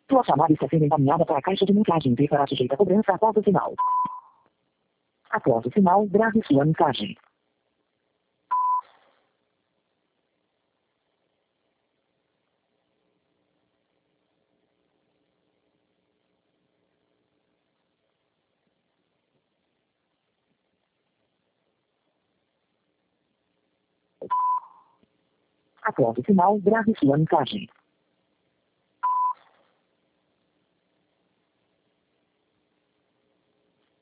Sua chamada está sendo encaminhada para a caixa de mensagem e será sujeita a cobrança após o sinal. Após o sinal, grave sua mensagem. Após o sinal, grave sua mensagem.